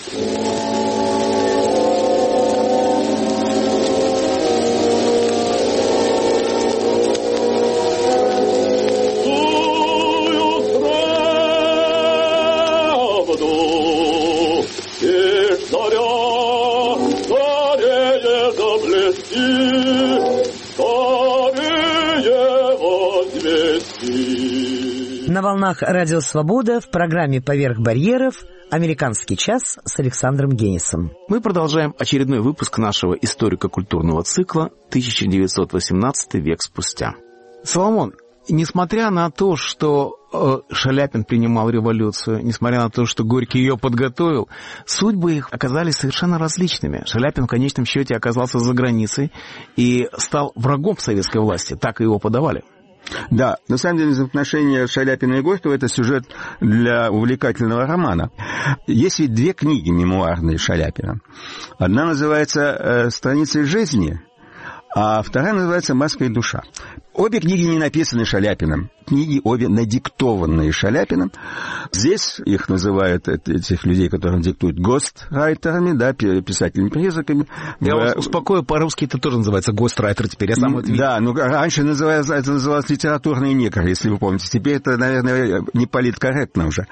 На волнах Радио Свобода в программе «Поверх барьеров» «Американский час» с Александром Генисом. Мы продолжаем очередной выпуск нашего историко-культурного цикла тысяча девятьсот восемнадцатый век спустя. Соломон, несмотря на то, что э, Шаляпин принимал революцию, несмотря на то, что Горький ее подготовил, судьбы их оказались совершенно различными. Шаляпин в конечном счете оказался за границей и стал врагом советской власти, так и его подавали. Да, на самом деле, взаимоотношения Шаляпина и Горького — это сюжет для увлекательного романа. Есть ведь две книги мемуарные Шаляпина. Одна называется «Страницы жизни», а вторая называется «Маска и душа». Обе книги не написаны Шаляпиным. Книги обе надиктованные Шаляпиным. Здесь их называют, этих людей, которым диктуют, гострайтерами, да, писателями-призраками. Я вас успокою, по-русски это тоже называется гострайтер теперь, я сам это видел. Да, ну раньше называлось, это называлось литературный негр, если вы помните. Теперь это, наверное, не политкорректно уже.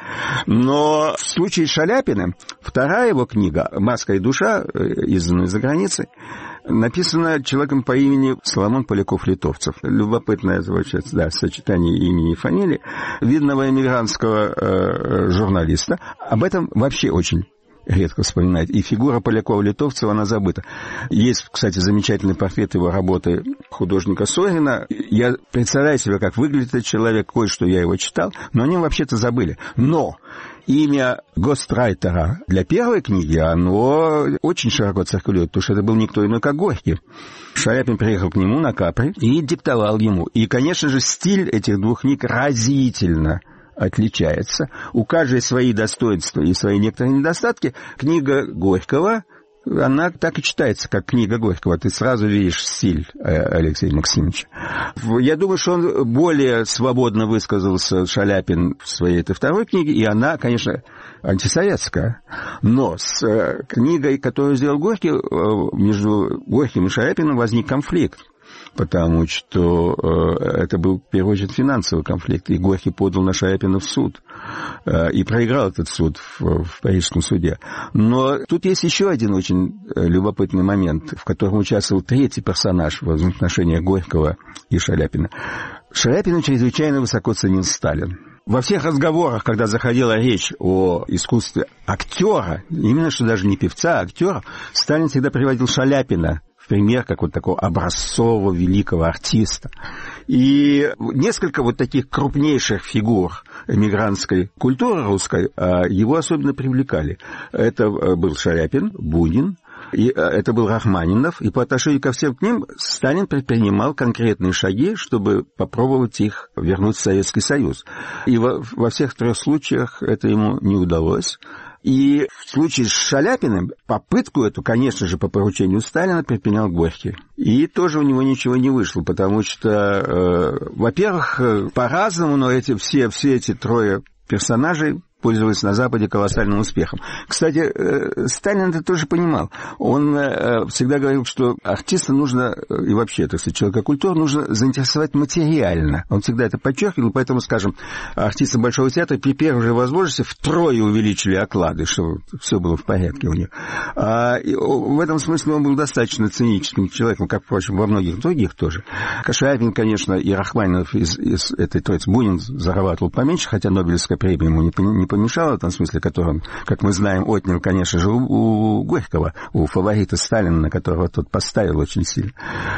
Но в случае с Шаляпиным вторая его книга «Маска и душа», изданная за границей, написана человеком по имени Соломон Поляков-Литовцев. Любопытное, звучит, да, сочетание имени и фамилии видного эмигрантского э, журналиста. Об этом вообще очень редко вспоминает. И фигура Полякова-Литовцева, она забыта. Есть, кстати, замечательный портрет его работы художника Сорина. Я представляю себе, как выглядит этот человек, кое-что я его читал, но они вообще-то забыли. Но имя гострайтера для первой книги, оно очень широко циркулирует, потому что это был никто иной, как Горький. Шаляпин приехал к нему на Капри и диктовал ему. И, конечно же, стиль этих двух книг разительно отличается. У каждой свои достоинства и свои некоторые недостатки. Книга Горького, она так и читается, как книга Горького. Ты сразу видишь стиль Алексея Максимовича. Я думаю, что он более свободно высказался, Шаляпин, в своей этой второй книге, и она, конечно, антисоветская. Но с книгой, которую сделал Горький, между Горьким и Шаляпиным возник конфликт. потому что э, это был, в первую очередь, финансовый конфликт, и Горький подал на Шаляпина в суд, э, и проиграл этот суд в, в Парижском суде. Но тут есть еще один очень любопытный момент, в котором участвовал третий персонаж в взаимоотношениях Горького и Шаляпина. Шаляпина чрезвычайно высоко ценил Сталин. Во всех разговорах, когда заходила речь о искусстве актера, именно что даже не певца, а актера, Сталин всегда приводил Шаляпина в пример как вот такого образцового великого артиста. И несколько вот таких крупнейших фигур эмигрантской культуры русской его особенно привлекали. Это был Шаляпин, Бунин, и это был Рахманинов, и по отношению ко всем к ним Сталин предпринимал конкретные шаги, чтобы попробовать их вернуть в Советский Союз. И во, во всех трех случаях это ему не удалось. И в случае с Шаляпиным попытку эту, конечно же, по поручению Сталина предпринял Горький. И тоже у него ничего не вышло, потому что, э, во-первых, по-разному, но эти, все, все эти трое персонажей пользовались на Западе колоссальным успехом. Кстати, Сталин это тоже понимал. Он всегда говорил, что артиста нужно, и вообще, так сказать, человека культуры нужно заинтересовать материально. Он всегда это подчеркивал, поэтому, скажем, артисты Большого театра при первой же возможности втрое увеличили оклады, чтобы все было в порядке у них. А в этом смысле он был достаточно циническим человеком, как, впрочем, во многих других тоже. Шаляпин, конечно, и Рахманинов из, из этой троицы, Бунин зарабатывал поменьше, хотя Нобелевская премия ему не, не помешало, в том смысле, который, как мы знаем, отнял, конечно же, у, у Горького, у фаворита Сталина, на которого тот поставил очень сильно.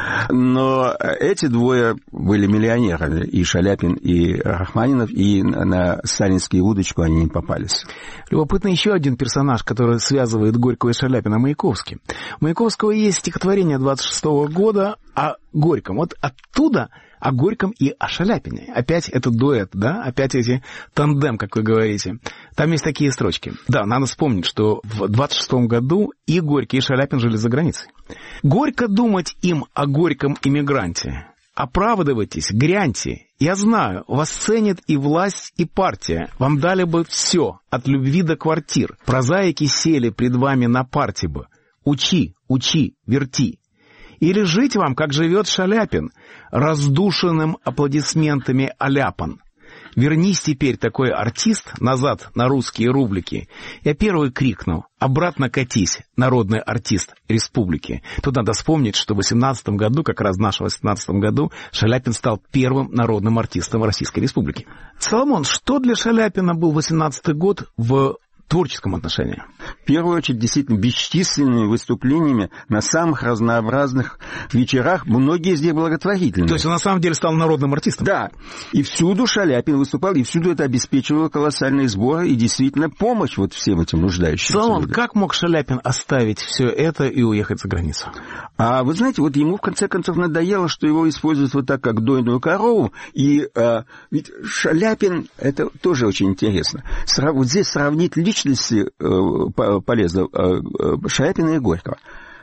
Но эти двое были миллионерами, и Шаляпин, и Рахманинов, и на сталинские удочку они не попались. Любопытно еще один персонаж, который связывает Горького и Шаляпина, Маяковский. У Маяковского есть стихотворение двадцать шестого года о Горьком. Вот оттуда о Горьком и о Шаляпине. Опять этот дуэт, да? Опять эти тандем, как вы говорите. Там есть такие строчки. Да, надо вспомнить, что в двадцать шестом году и Горький, и Шаляпин жили за границей. Горько думать им о горьком иммигранте. Оправдывайтесь, гряньте. Я знаю, вас ценит и власть, и партия. Вам дали бы все, от любви до квартир. Прозаики сели пред вами на парте бы. Учи, учи, верти. Или жить вам, как живет Шаляпин, раздушенным аплодисментами оляпан. Вернись теперь, такой артист, назад на русские рублики. Я первый крикну: обратно катись, народный артист республики. Тут надо вспомнить, что в восемнадцатом году, как раз в нашем восемнадцатом году, Шаляпин стал первым народным артистом Российской Республики. Соломон, что для Шаляпина был восемнадцатый год в творческом отношении? В первую очередь, действительно, бесчисленными выступлениями на самых разнообразных вечерах, многие из них благотворительные. То есть он на самом деле стал народным артистом? Да. И всюду Шаляпин выступал, и всюду это обеспечивало колоссальные сборы и действительно помощь вот всем этим нуждающимся. Соломон, как мог Шаляпин оставить все это и уехать за границу? А вы знаете, вот ему в конце концов надоело, что его используют вот так, как дойную корову, и а, ведь Шаляпин, это тоже очень интересно. Сра- вот здесь сравнить личности э, полезно э, Шаляпина и Горького.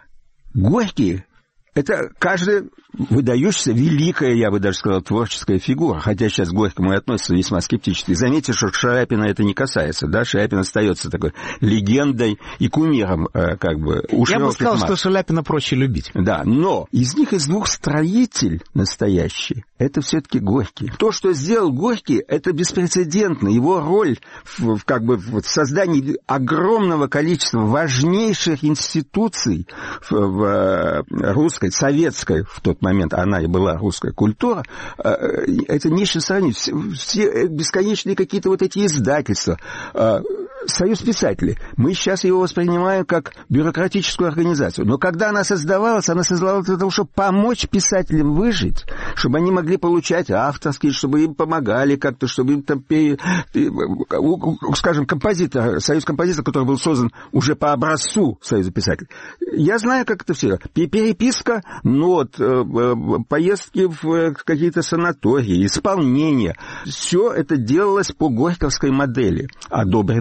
Горький — это каждая выдающаяся, великая, я бы даже сказал, творческая фигура, хотя сейчас к Горькому и относится весьма скептически. Заметьте, что Шаляпина это не касается, да, Шаляпин остается такой легендой и кумиром, как бы. Я бы сказал, масс. Что Шаляпина проще любить. Да, но из них из двух строитель настоящий — это все-таки Горький. То, что сделал Горький, это беспрецедентно. Его роль в, в, как бы, в создании огромного количества важнейших институций в, в русской, советской, в тот момент она и была русская культура, это нечто сравнить. Все, все бесконечные какие-то вот эти издательства, Союз писателей. Мы сейчас его воспринимаем как бюрократическую организацию. Но когда она создавалась, она создавалась для того, чтобы помочь писателям выжить, чтобы они могли получать авторские, чтобы им помогали как-то, чтобы им там, скажем, композитор, Союз композиторов, который был создан уже по образцу Союза писателей. Я знаю, как это все. Переписка нот, поездки в какие-то санатории, исполнение. Все это делалось по горьковской модели, одобренной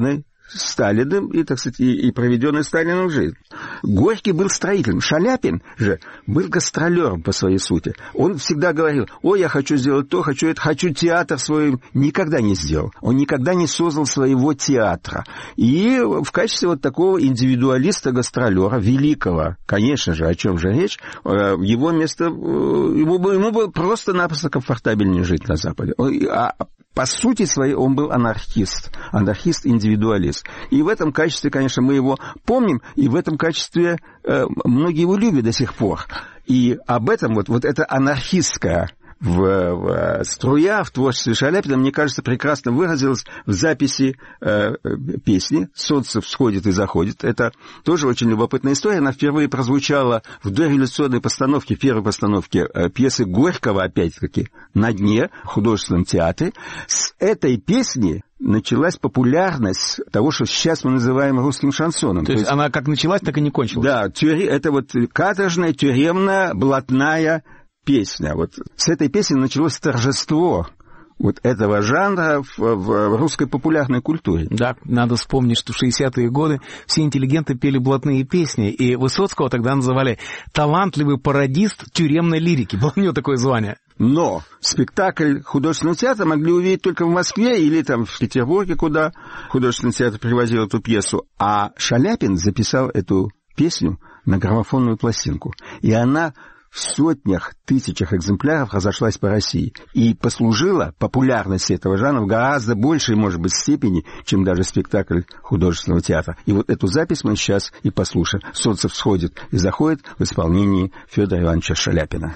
Сталиным и, так сказать, и, и проведенной Сталином жизнь. Горький был строителем. Шаляпин же был гастролером по своей сути. Он всегда говорил: ой, я хочу сделать то, хочу это, хочу театр свой. Никогда не сделал. Он никогда не создал своего театра. И в качестве вот такого индивидуалиста-гастролера, великого, конечно же, о чем же речь, его место, ему было, ему было просто-напросто комфортабельнее жить на Западе. А по сути своей он был анархист, анархист-индивидуалист. И в этом качестве, конечно, мы его помним, и в этом качестве э, многие его любят до сих пор. И об этом вот, вот это анархистское в, в, струя в творчестве Шаляпина, мне кажется, прекрасно выразилась в записи э, песни «Солнце всходит и заходит». Это тоже очень любопытная история. Она впервые прозвучала в дореволюционной постановке, в первой постановке э, пьесы Горького, опять-таки, «На дне» в художественном театре. С этой песни началась популярность того, что сейчас мы называем русским шансоном. То, То есть, есть она как началась, так и не кончилась. Да, тюре... это вот каторжная, тюремная, блатная песня. Вот с этой песни началось торжество вот этого жанра в, в русской популярной культуре. Да, надо вспомнить, что в шестидесятые годы все интеллигенты пели блатные песни, и Высоцкого тогда называли талантливый пародист тюремной лирики. Было у него такое звание. Но спектакль художественного театра могли увидеть только в Москве или там в Петербурге, куда художественный театр привозил эту пьесу. А Шаляпин записал эту песню на граммофонную пластинку. И она в сотнях, тысячах экземпляров разошлась по России и послужила популярности этого жанра в гораздо большей, может быть, степени, чем даже спектакль художественного театра. И вот эту запись мы сейчас и послушаем. «Солнце всходит и заходит» в исполнении Федора Ивановича Шаляпина.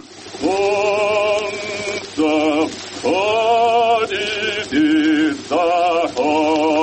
Солнце всходит и заходит.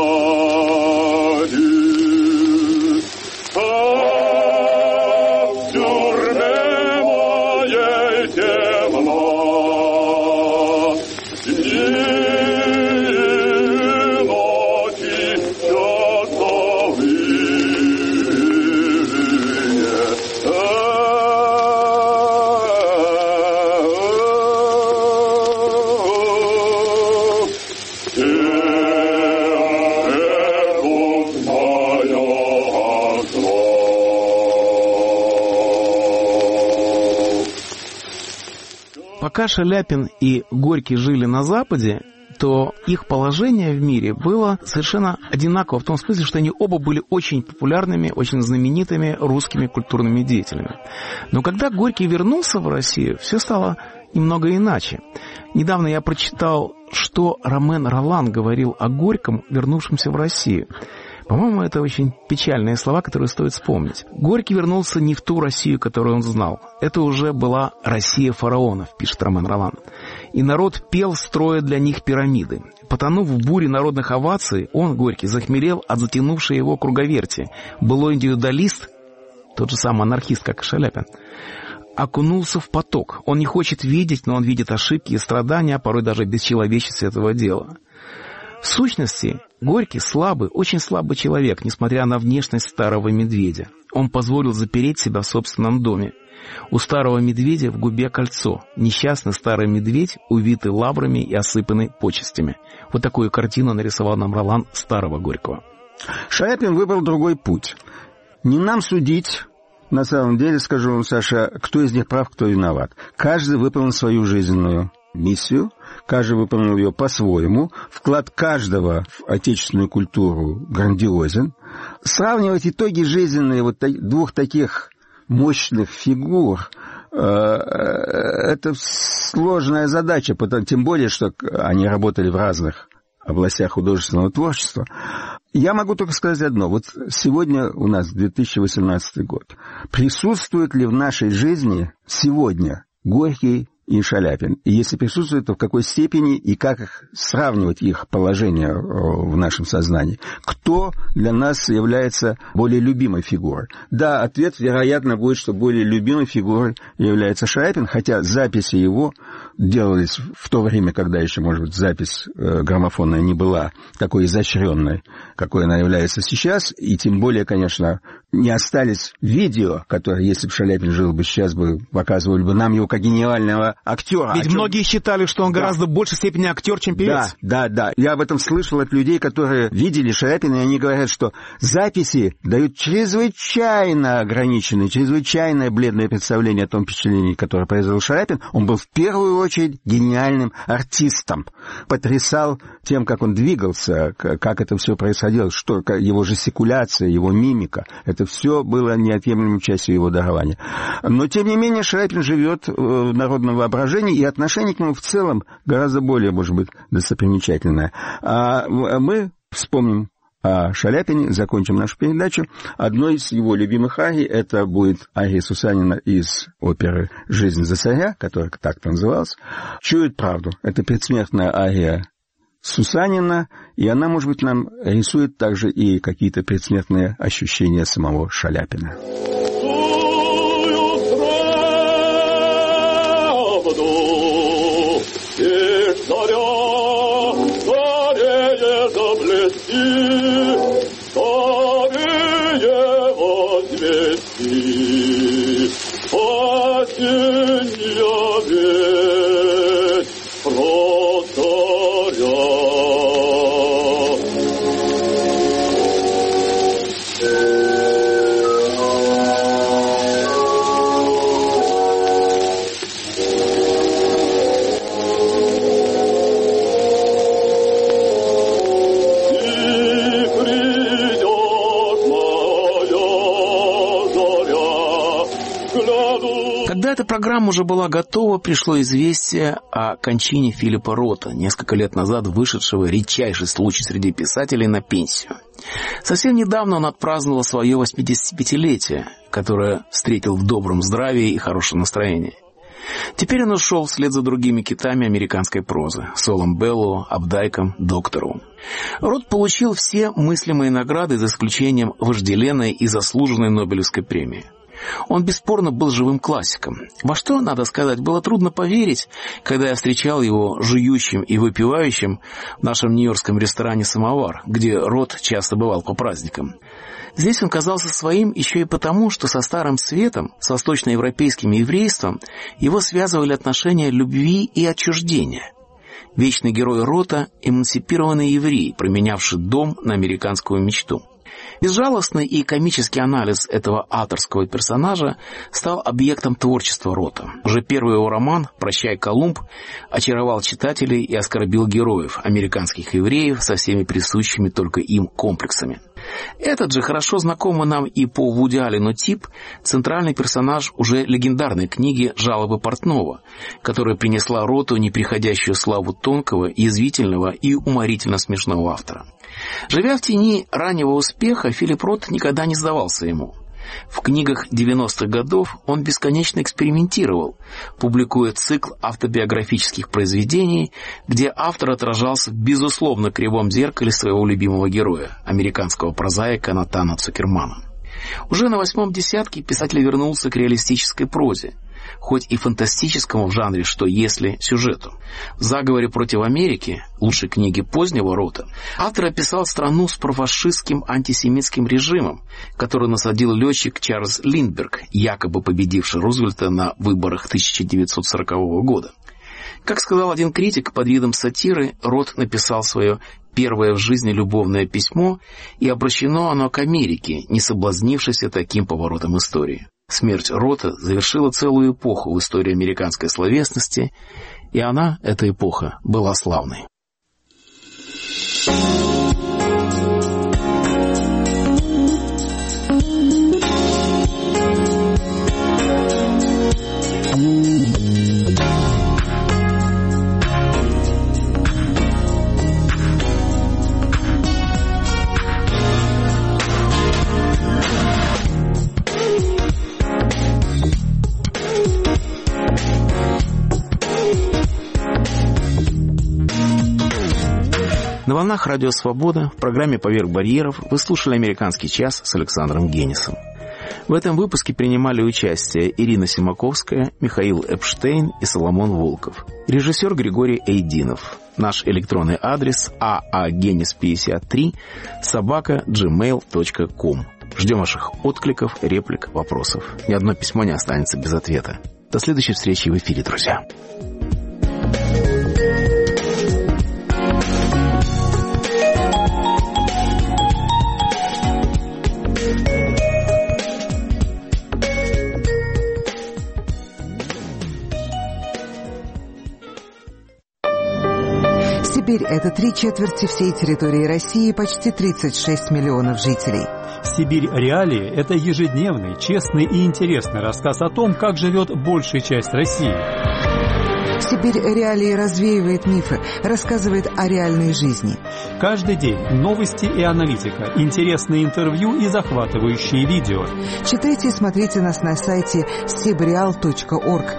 Пока Шаляпин и Горький жили на Западе, то их положение в мире было совершенно одинаково, в том смысле, что они оба были очень популярными, очень знаменитыми русскими культурными деятелями. Но когда Горький вернулся в Россию, все стало немного иначе. Недавно я прочитал, что Ромен Ролан говорил о Горьком, вернувшемся в Россию. По-моему, это очень печальные слова, которые стоит вспомнить. Горький вернулся не в ту Россию, которую он знал. Это уже была Россия фараонов, пишет Ромен Ролан. И народ пел, строя для них пирамиды. Потонув в буре народных оваций, он, Горький, захмелел от затянувшей его круговерти. Былой индивидуалист, тот же самый анархист, как и Шаляпин, окунулся в поток. Он не хочет видеть, но он видит ошибки и страдания, а порой даже бесчеловечность этого дела. В сущности, Горький слабый, очень слабый человек, несмотря на внешность старого медведя. Он позволил запереть себя в собственном доме. У старого медведя в губе кольцо. Несчастный старый медведь, увитый лаврами и осыпанный почестями. Вот такую картину нарисовал нам Ролан старого Горького. Шаляпин выбрал другой путь. Не нам судить, на самом деле, скажу вам, Саша, кто из них прав, кто виноват. Каждый выполнил свою жизненную миссию, каждый выполнил ее по-своему, вклад каждого в отечественную культуру грандиозен. Сравнивать итоги жизненные вот двух таких мощных фигур – это сложная задача, тем более, что они работали в разных областях художественного творчества. Я могу только сказать одно. Вот сегодня у нас две тысячи восемнадцатый год. Присутствует ли в нашей жизни сегодня Горький и Шаляпин? И если присутствует, то в какой степени и как их сравнивать их положение в нашем сознании? Кто для нас является более любимой фигурой? Да, ответ, вероятно, будет, что более любимой фигурой является Шаляпин, хотя записи его делались в то время, когда еще, может быть, запись граммофонная не была такой изощренной, какой она является сейчас, и тем более, конечно, не остались видео, которые, если бы Шаляпин жил бы сейчас, бы показывали бы нам его как гениального актера. Ведь чем... многие считали, что он да. гораздо в большей степени актер, чем певец. Да, да, да. Я об этом слышал от людей, которые видели Шаляпина, и они говорят, что записи дают чрезвычайно ограниченное, чрезвычайно бледное представление о том впечатлении, которое произвел Шаляпин. Он был в первую очередь гениальным артистом. Потрясал тем, как он двигался, как это все происходило, что его жестикуляция, его мимика. Это все было неотъемлемой частью его дарования. Но, тем не менее, Шаляпин живет в народном воображении, и отношение к нему в целом гораздо более, может быть, достопримечательное. А мы вспомним о Шаляпине, закончим нашу передачу. Одной из его любимых арий это будет ария Сусанина из оперы «Жизнь за царя», которая так-то называлась. «Чует правду». Это предсмертная ария Сусанина, и она, может быть, нам рисует также и какие-то предсмертные ощущения самого Шаляпина. Когда эта программа уже была готова, пришло известие о кончине Филиппа Рота, несколько лет назад вышедшего, редчайший случай среди писателей, на пенсию. Совсем недавно он отпраздновал свое восьмидесятипятилетие, которое встретил в добром здравии и хорошем настроении. Теперь он ушел вслед за другими китами американской прозы – Солом Беллоу, Апдайком, Доктору. Рот получил все мыслимые награды, за исключением вожделенной и заслуженной Нобелевской премии. Он бесспорно был живым классиком. Во что, надо сказать, было трудно поверить, когда я встречал его жующим и выпивающим в нашем нью-йоркском ресторане «Самовар», где Рот часто бывал по праздникам. Здесь он казался своим еще и потому, что со Старым Светом, с восточноевропейским еврейством, его связывали отношения любви и отчуждения. Вечный герой Рота – эмансипированный еврей, променявший дом на американскую мечту. Безжалостный и комический анализ этого авторского персонажа стал объектом творчества Рота. Уже первый его роман «Прощай, Колумб» очаровал читателей и оскорбил героев, американских евреев, со всеми присущими только им комплексами. Этот же хорошо знакомый нам и по Вуди Аллену тип – центральный персонаж уже легендарной книги «Жалобы Портнова», которая принесла Роту неприходящую славу тонкого, язвительного и уморительно смешного автора. Живя в тени раннего успеха, Филипп Рот никогда не сдавался ему. В книгах девяностых годов он бесконечно экспериментировал, публикуя цикл автобиографических произведений, где автор отражался в безусловно кривом зеркале своего любимого героя, американского прозаика Натана Цукермана. Уже на восьмом десятке писатель вернулся к реалистической прозе, хоть и фантастическому в жанре «Что если» сюжету. В «Заговоре против Америки», лучшей книге позднего Рота, автор описал страну с профашистским антисемитским режимом, который насадил летчик Чарльз Линдберг, якобы победивший Рузвельта на выборах тысяча девятьсот сорокового года. Как сказал один критик, под видом сатиры Рот написал свое первое в жизни любовное письмо, и обращено оно к Америке, не соблазнившейся таким поворотом истории. Смерть Рота завершила целую эпоху в истории американской словесности, и она, эта эпоха, была славной. На волнах Радио Свобода в программе «Поверх барьеров» вы слушали «Американский час» с Александром Генисом. В этом выпуске принимали участие Ирина Симаковская, Михаил Эпштейн и Соломон Волков. Режиссер Григорий Эйдинов. Наш электронный адрес а а генис пятьдесят три собака джи мейл точка ком. Ждем ваших откликов, реплик, вопросов. Ни одно письмо не останется без ответа. До следующей встречи в эфире, друзья. Сибирь – это три четверти всей территории России, почти тридцать шесть миллионов жителей. Сибирь реалии – это ежедневный, честный и интересный рассказ о том, как живет большая часть России. Сибирь реалии развеивает мифы, рассказывает о реальной жизни. Каждый день новости и аналитика, интересные интервью и захватывающие видео. Читайте и смотрите нас на сайте сибреал точка орг.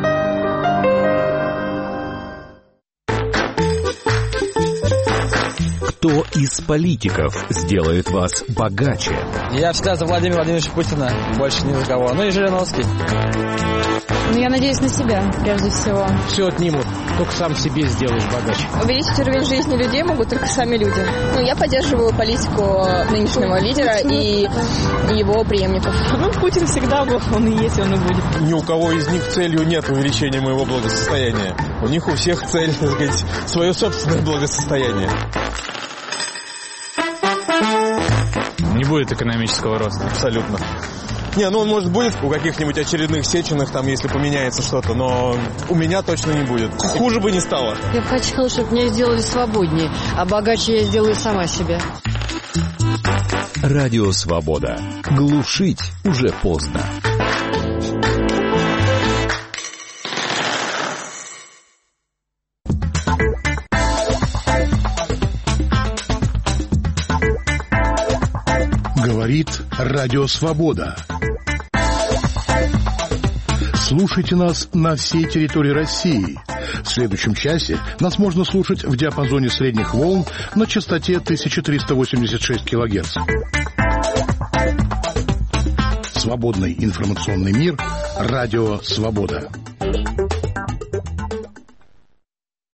Кто из политиков сделает вас богаче? Я всегда за Владимира Владимировича Путина, больше ни за кого. Ну и Жириновский. Ну, я надеюсь на себя, прежде всего. Все отнимут, только сам себе сделаешь богаче. Увеличить уровень жизни людей могут только сами люди. Ну, я поддерживаю политику нынешнего лидера и его преемников. Ну, Путин всегда был, он и есть, он и будет. Ни у кого из них целью нет увеличения моего благосостояния. У них у всех цель, так сказать, свое собственное благосостояние. Не будет экономического роста. Абсолютно. Не, ну он, может, будет у каких-нибудь очередных Сеченых, там, если поменяется что-то, но у меня точно не будет. Хуже бы не стало. Я бы хотела, чтобы меня сделали свободнее, а богаче я сделаю сама себя. Радио Свобода. Глушить уже поздно. Говорит Радио Свобода. Слушайте нас на всей территории России. В следующем часе нас можно слушать в диапазоне средних волн на частоте тысяча триста восемьдесят шесть килогерц. Свободный информационный мир. Радио Свобода.